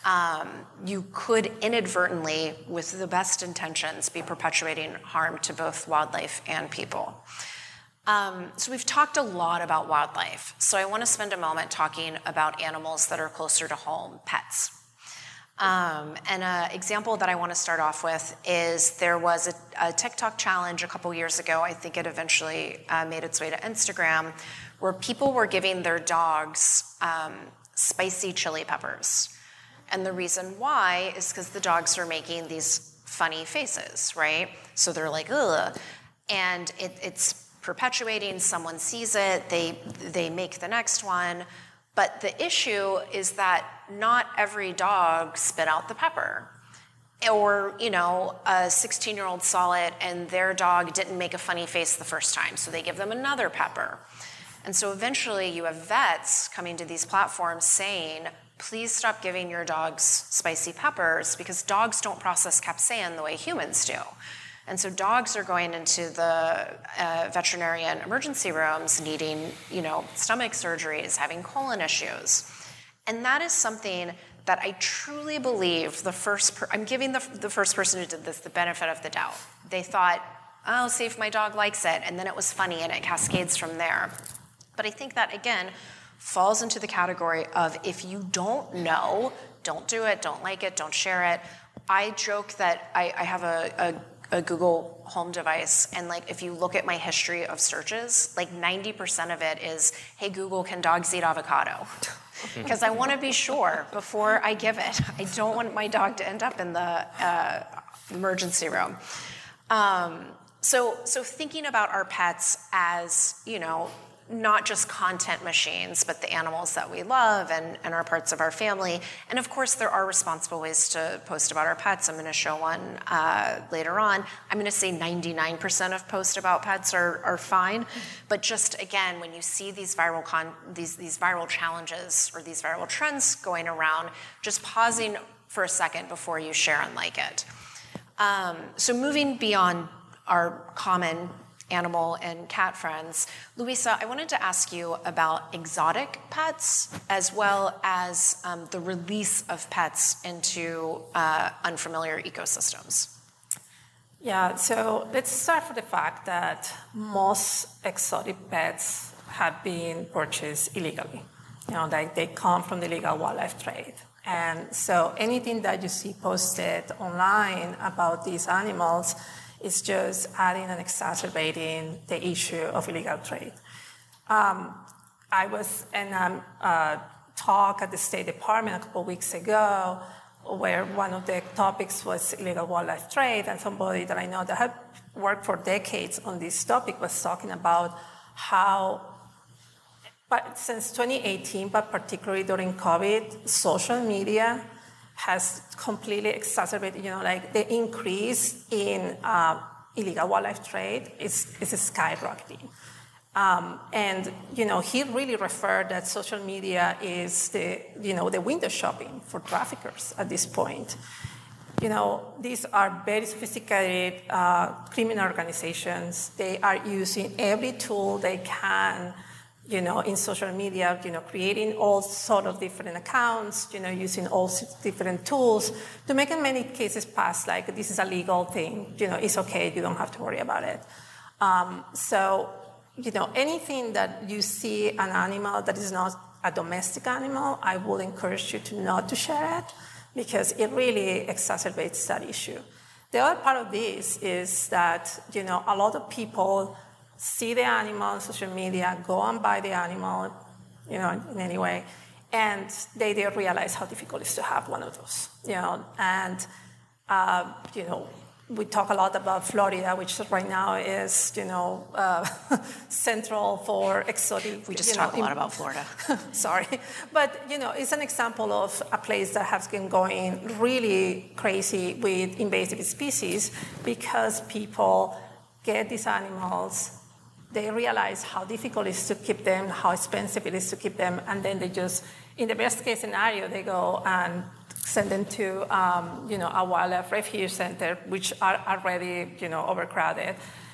you could inadvertently, with the best intentions, be perpetuating harm to both wildlife and people. So we've talked a lot about wildlife. So I want to spend a moment talking about animals that are closer to home, pets. And an example that I want to start off with is there was a TikTok challenge a couple years ago. I think it eventually made its way to Instagram, where people were giving their dogs spicy chili peppers. And the reason why is because the dogs were making these funny faces, right? So they're like, ugh. And it's perpetuating, someone sees it, they make the next one. But the issue is that not every dog spit out the pepper. Or, a 16-year-old saw it and their dog didn't make a funny face the first time, so they give them another pepper. And so eventually you have vets coming to these platforms saying, please stop giving your dogs spicy peppers because dogs don't process capsaicin the way humans do. And so dogs are going into the veterinarian emergency rooms needing, stomach surgeries, having colon issues. And that is something that I truly believe I'm giving the first person who did this the benefit of the doubt. They thought, I'll see if my dog likes it, and then it was funny and it cascades from there. But I think that, again, falls into the category of if you don't know, don't do it, don't like it, don't share it. I joke that I have a Google Home device, and if you look at my history of searches, 90% of it is, hey Google, can dogs eat avocado? Because I want to be sure before I give it. I don't want my dog to end up in the emergency room. So thinking about our pets as, not just content machines, but the animals that we love and are parts of our family. And of course, there are responsible ways to post about our pets. I'm going to show one later on. I'm going to say 99% of posts about pets are fine. But just again, when you see these viral these viral challenges or these viral trends going around, just pausing for a second before you share and like it. So moving beyond our common animal and cat friends, Luisa, I wanted to ask you about exotic pets as well as the release of pets into unfamiliar ecosystems. Yeah, so let's start with the fact that most exotic pets have been purchased illegally. They come from the illegal wildlife trade. And so anything that you see posted online about these animals is just adding and exacerbating the issue of illegal trade. I was in a talk at the State Department a couple weeks ago where one of the topics was illegal wildlife trade, and somebody that I know that had worked for decades on this topic was talking about how, but since 2018, but particularly during COVID, social media has completely exacerbated, the increase in illegal wildlife trade is skyrocketing. And, he really referred that social media is the window shopping for traffickers at this point. These are very sophisticated criminal organizations. They are using every tool they can in social media, creating all sort of different accounts, using all different tools to make in many cases pass like this is a legal thing, it's okay, you don't have to worry about it. So, anything that you see an animal that is not a domestic animal, I will encourage you to not to share it because it really exacerbates that issue. The other part of this is that, a lot of people see the animal on social media, go and buy the animal, in any way, and they didn't realize how difficult it is to have one of those, And, we talk a lot about Florida, which right now is, central for exotic. We just talk a lot about Florida. Sorry. But, it's an example of a place that has been going really crazy with invasive species because people get these animals, they realize how difficult it is to keep them, how expensive it is to keep them, and then they just, in the best case scenario, they go and send them to, a wildlife refuge center, which are already, overcrowded.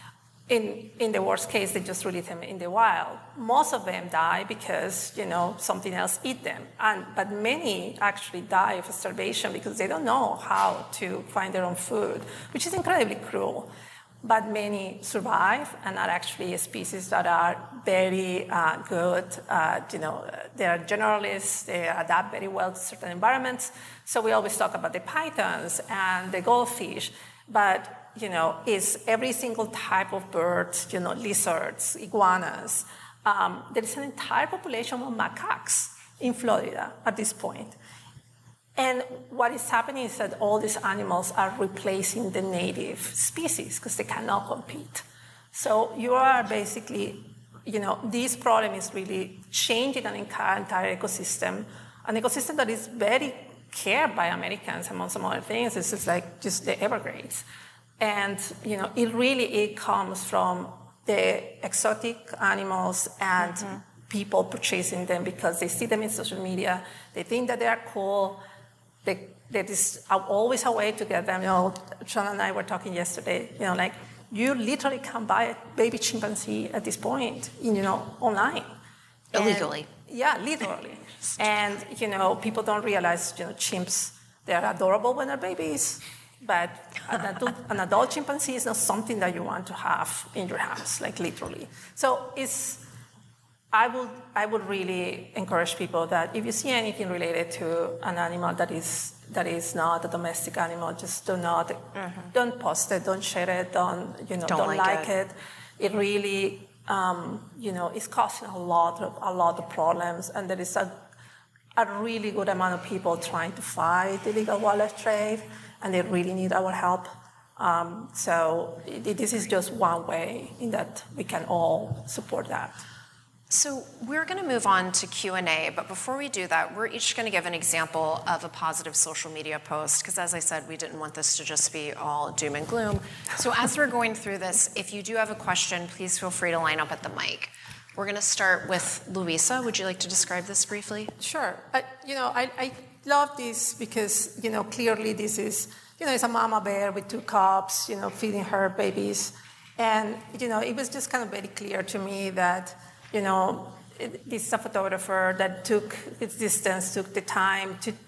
in the worst case, they just release them in the wild. Most of them die because, something else eat them. But many actually die of starvation because they don't know how to find their own food, which is incredibly cruel. But many survive and are actually species that are very good. They are generalists. They adapt very well to certain environments. So we always talk about the pythons and the goldfish. But is every single type of bird, lizards, iguanas. There is an entire population of macaques in Florida at this point. And what is happening is that all these animals are replacing the native species because they cannot compete. So you are basically, this problem is really changing an entire ecosystem, an ecosystem that is very cared by Americans, among some other things. It's just the Everglades. And, it comes from the exotic animals and people purchasing them because they see them in social media. They think that they are cool. There is always a way to get them. Sean and I were talking yesterday, you literally can buy a baby chimpanzee at this point, online. Illegally. Yeah, literally. And, people don't realize, chimps, they're adorable when they're babies. But an adult chimpanzee is not something that you want to have in your house, literally. So I would really encourage people that if you see anything related to an animal that is not a domestic animal, just don't post it, don't share it, don't like it. It really is causing a lot of problems, and there is a really good amount of people trying to fight illegal wildlife trade, and they really need our help. So this is just one way in that we can all support that. So we're going to move on to Q&A, but before we do that, we're each going to give an example of a positive social media post, because as I said, we didn't want this to just be all doom and gloom. So as we're going through this, if you do have a question, please feel free to line up at the mic. We're going to start with Luisa. Would you like to describe this briefly? Sure. I love this because, clearly this is, it's a mama bear with two cubs, feeding her babies. And, it was just kind of very clear to me that, this is a photographer that took its distance, took the time to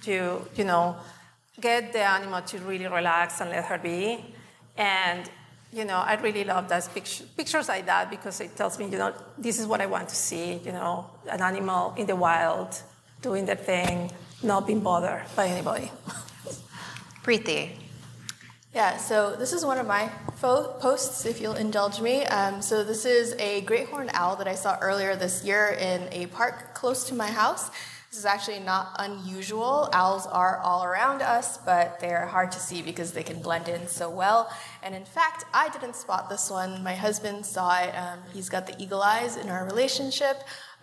get the animal to really relax and let her be. And, I really love those pictures like that because it tells me, this is what I want to see, an animal in the wild doing their thing, not being bothered by anybody. Preeti. Yeah, so this is one of my posts, if you'll indulge me. So this is a great horned owl that I saw earlier this year in a park close to my house. This is actually not unusual. Owls are all around us, but they're hard to see because they can blend in so well. And in fact, I didn't spot this one. My husband saw it. He's got the eagle eyes in our relationship.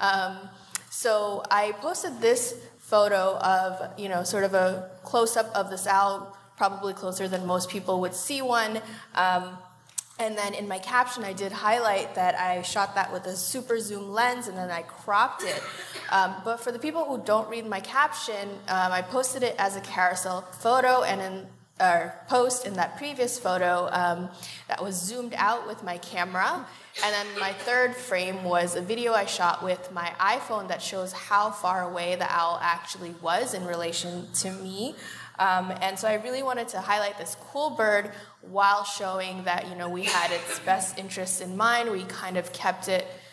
So I posted this photo of, sort of a close-up of this owl, probably closer than most people would see one. And then in my caption, I did highlight that I shot that with a super zoom lens and then I cropped it. But for the people who don't read my caption, I posted it as a carousel photo and in post in that previous photo that was zoomed out with my camera. And then my third frame was a video I shot with my iPhone that shows how far away the owl actually was in relation to me. And so I really wanted to highlight this cool bird while showing that, we had its best interests in mind. We kind of kept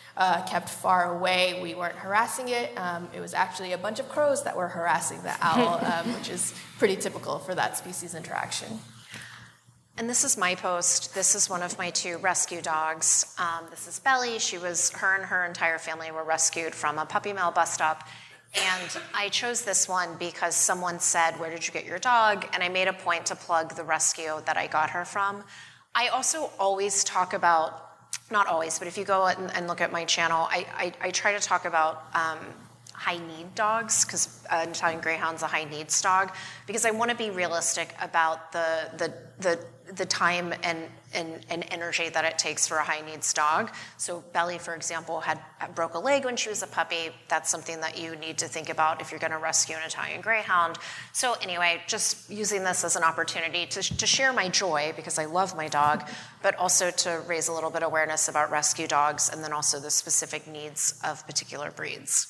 far away. We weren't harassing it. It was actually a bunch of crows that were harassing the owl, which is pretty typical for that species interaction. And this is my post. This is one of my two rescue dogs. This is Belly. Her and her entire family were rescued from a puppy mill bus stop. And I chose this one because someone said, "Where did you get your dog?" And I made a point to plug the rescue that I got her from. I also always talk about, not always, but if you go and look at my channel, I try to talk about high need dogs, because an Italian Greyhound's a high needs dog, because I want to be realistic about the time and energy that it takes for a high needs dog. So Belly, for example, broke a leg when she was a puppy. That's something that you need to think about if you're going to rescue an Italian Greyhound. So anyway, just using this as an opportunity to share my joy, because I love my dog, but also to raise a little bit of awareness about rescue dogs and then also the specific needs of particular breeds.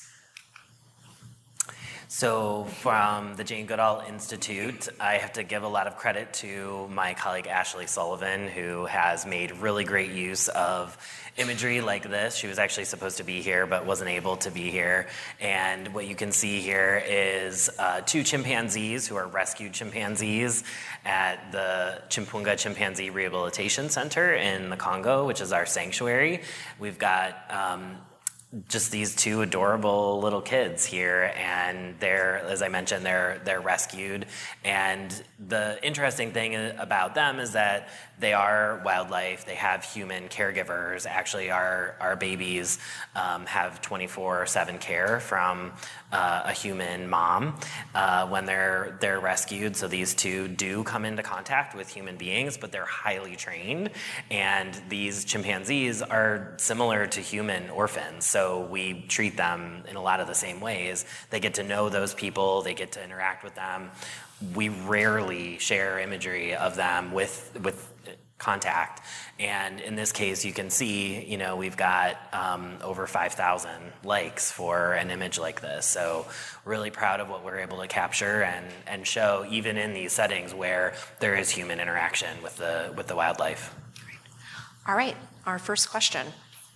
So from the Jane Goodall Institute, I have to give a lot of credit to my colleague Ashley Sullivan, who has made really great use of imagery like this. She was actually supposed to be here, but wasn't able to be here. And what you can see here is 2 chimpanzees who are rescued chimpanzees at the Chimpunga Chimpanzee Rehabilitation Center in the Congo, which is our sanctuary. We've got just these 2 adorable little kids here, and as I mentioned, they're rescued. And the interesting thing about them is that they are wildlife. They have human caregivers. Actually, our babies have 24/7 care from a human mom when they're rescued. So these 2 do come into contact with human beings, but they're highly trained. And these chimpanzees are similar to human orphans. So we treat them in a lot of the same ways. They get to know those people. They get to interact with them. We rarely share imagery of them with contact. And in this case, you can see, we've got over 5,000 likes for an image like this. So really proud of what we're able to capture and show, even in these settings where there is human interaction with the wildlife. All right, our first question.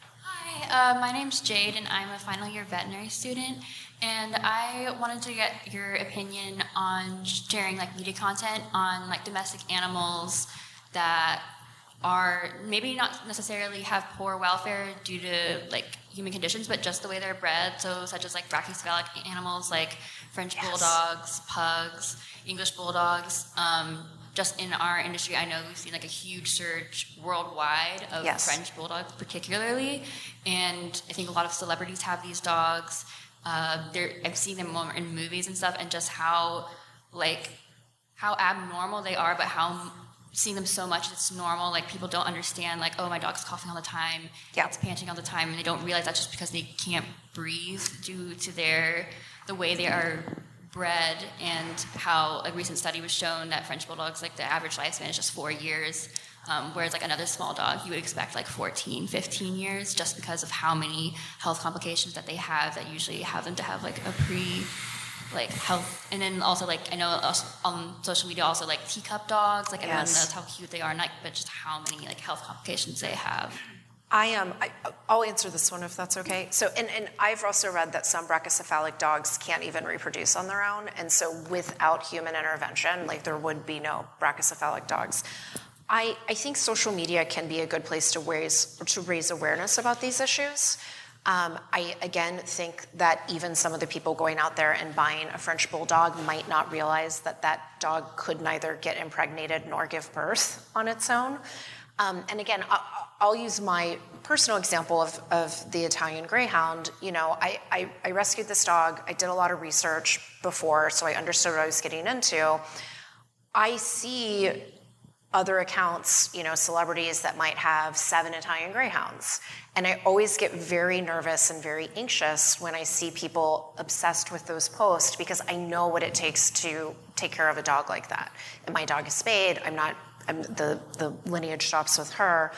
Hi, my name's Jade, and I'm a final year veterinary student. And I wanted to get your opinion on sharing media content on domestic animals that are maybe not necessarily have poor welfare due to human conditions, but just the way they're bred. So such as brachycephalic animals like French bulldogs, pugs, English bulldogs. Just in our industry, I know we've seen a huge surge worldwide of French bulldogs particularly. And I think a lot of celebrities have these dogs. I've seen them more in movies and stuff, and just how abnormal they are, but how seeing them so much it's normal. People don't understand oh, my dog's coughing all the time, it's panting all the time, and they don't realize that's just because they can't breathe due to the way they are bred. And how a recent study was shown that French bulldogs, the average lifespan is just 4 years, whereas another small dog you would expect 14, 15 years, just because of how many health complications that they have that usually have them to have a health. And then also I know on social media also teacup dogs, everyone knows how cute they are, but just how many health complications they have. I'll answer this one if that's okay. So, and I've also read that some brachycephalic dogs can't even reproduce on their own, and so without human intervention, there would be no brachycephalic dogs. I think social media can be a good place to raise awareness about these issues. I, again, think that even some of the people going out there and buying a French bulldog might not realize that dog could neither get impregnated nor give birth on its own. And again, I'll use my personal example of the Italian Greyhound. I rescued this dog. I did a lot of research before, so I understood what I was getting into. I see other accounts, celebrities that might have 7 Italian Greyhounds. And I always get very nervous and very anxious when I see people obsessed with those posts, because I know what it takes to take care of a dog like that. And my dog is spayed. The lineage stops with her.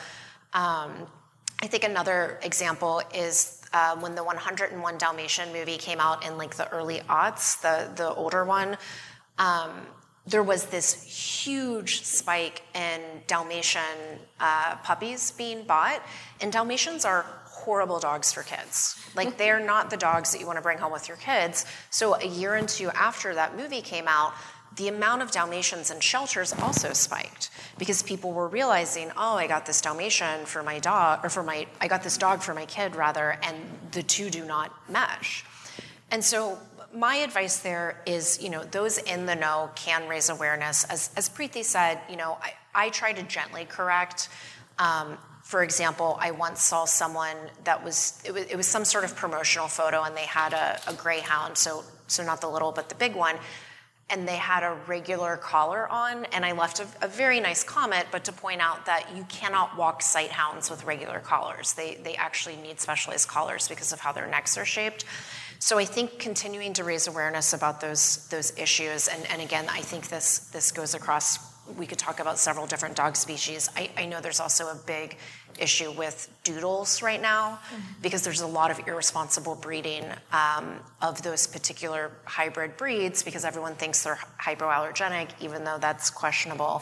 I think another example is when the 101 Dalmatian movie came out in the early aughts, the older one. There was this huge spike in Dalmatian puppies being bought, and Dalmatians are horrible dogs for kids. They're not the dogs that you want to bring home with your kids. So a year or 2 after that movie came out, the amount of Dalmatians in shelters also spiked, because people were realizing, oh, I got this Dalmatian for my dog, I got this dog for my kid rather, and the 2 do not mesh. And so my advice there is, those in the know can raise awareness. As Preeti said, I try to gently correct. For example, I once saw someone that it was some sort of promotional photo, and they had a greyhound, so not the little but the big one, and they had a regular collar on, and I left a very nice comment, but to point out that you cannot walk sight hounds with regular collars. They actually need specialized collars because of how their necks are shaped. So I think continuing to raise awareness about those issues, and again, I think this goes across, we could talk about several different dog species. I know there's also a big issue with doodles right now, because there's a lot of irresponsible breeding of those particular hybrid breeds, because everyone thinks they're hypoallergenic, even though that's questionable.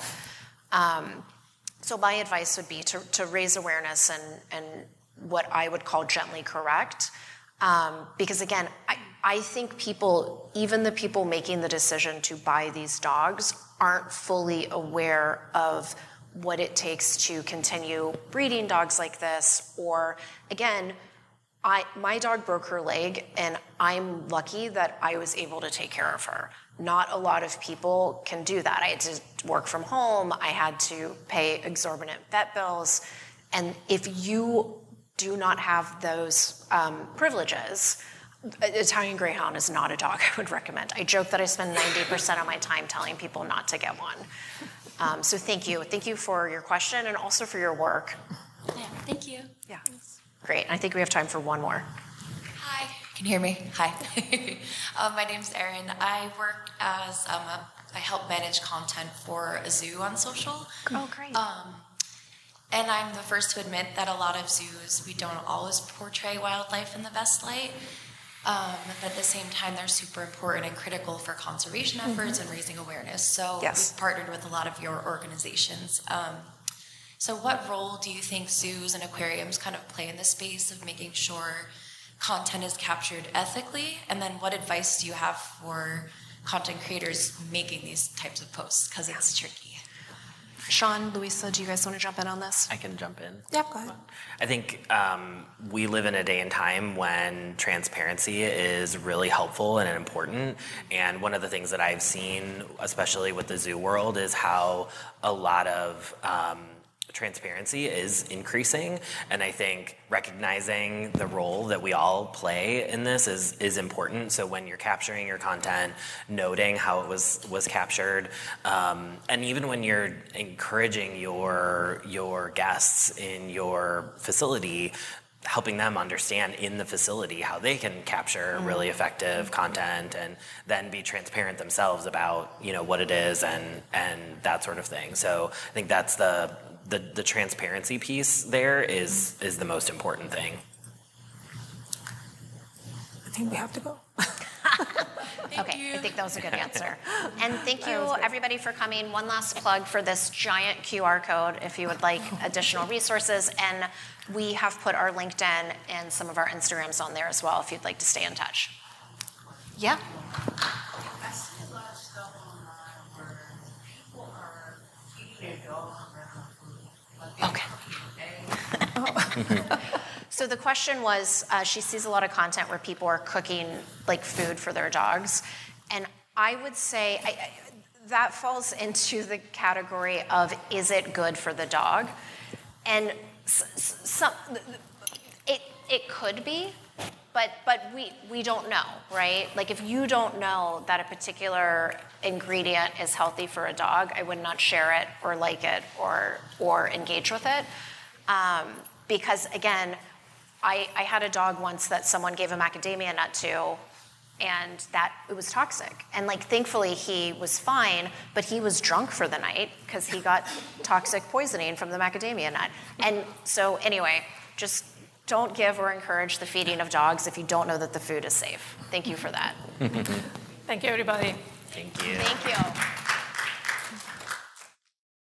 So my advice would be to raise awareness and what I would call gently correct. Because again, I think people, even the people making the decision to buy these dogs, aren't fully aware of what it takes to continue breeding dogs like this. Or again, my dog broke her leg, and I'm lucky that I was able to take care of her. Not a lot of people can do that. I had to work from home. I had to pay exorbitant vet bills. And if you do not have those privileges, Italian Greyhound is not a dog I would recommend. I joke that I spend 90% of my time telling people not to get one. So thank you. Thank you for your question and also for your work. Yeah, thank you. Yeah, great. I think we have time for one more. Hi, can you hear me? Hi. My name's Erin. I work as, I help manage content for a zoo on social. Oh, great. And I'm the first to admit that a lot of zoos, we don't always portray wildlife in the best light. But at the same time, they're super important and critical for conservation efforts and raising awareness. So we've partnered with a lot of your organizations. So what role do you think zoos and aquariums kind of play in the space of making sure content is captured ethically? And then what advice do you have for content creators making these types of posts? Because it's tricky. Sean, Louisa, do you guys want to jump in on this? I can jump in. Yep, go ahead. I think we live in a day and time when transparency is really helpful and important. And one of the things that I've seen, especially with the zoo world, is how a lot of transparency is increasing. And I think recognizing the role that we all play in this is important. So when you're capturing your content, noting how it was captured, and even when you're encouraging your guests in your facility, helping them understand in the facility how they can capture really effective content and then be transparent themselves about, you know, what it is and that sort of thing. So I think that's the transparency piece there is the most important thing. I think we have to go. Okay, I think that was a good answer. And thank you, everybody, for coming. One last plug for this giant QR code if you would like additional resources. And we have put our LinkedIn and some of our Instagrams on there as well if you'd like to stay in touch. Yeah? I see a lot of stuff online where people are feeding their dogs Okay. So the question was, she sees a lot of content where people are cooking like food for their dogs. And I would say that falls into the category of, is it good for the dog? And it could be, but we don't know, right? Like if you don't know that a particular ingredient is healthy for a dog, I would not share it or like it or engage with it. Because again, I had a dog once that someone gave a macadamia nut to, and that it was toxic. And like thankfully he was fine, but he was drunk for the night because he got toxic poisoning from the macadamia nut. And so anyway, just don't give or encourage the feeding of dogs if you don't know that the food is safe. Thank you for that. Thank you, everybody. Thank you. Thank you.